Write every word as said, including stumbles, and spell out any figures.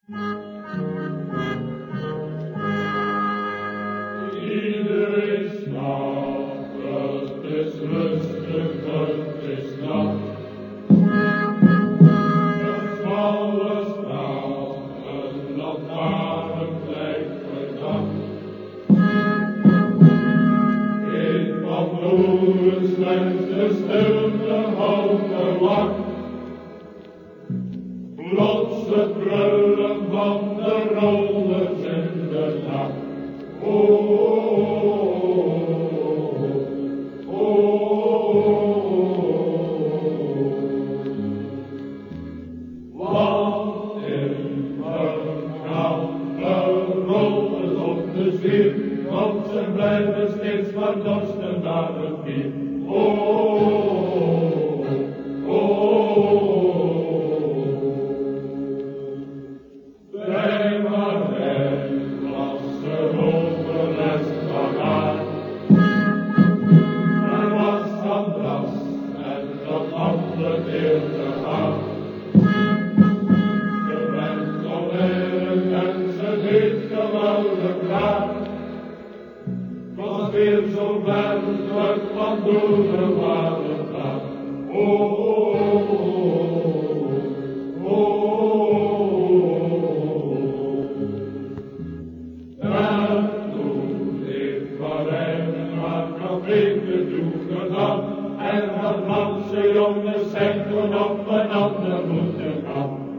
Ieder is nacht, het is rustig, het is nacht. Een smalle straat, een lantaarn blijft verdacht. In van Loeren slechts de stilte houden wacht. Plots het brullen van de rollers in de nacht. Oh, oh, oh, oh, want in een koude rollers op de zwier, want ze blijven steeds maar dorsten naar het bier. Oh, oh, oh, breng maar weg, glassen over rest van haar. Er was van bras en dat andere deel te gaan. Ze bent oneerlijk en ze deed geweldig raar. Was weer zo werkelijk van Loeren waar het gaat. Oh, oh, oh, oh, oh. En toen heeft Marijnen haar café te doen gedaan. En dat Franse jongens zijn toen op een ander moeten gaan.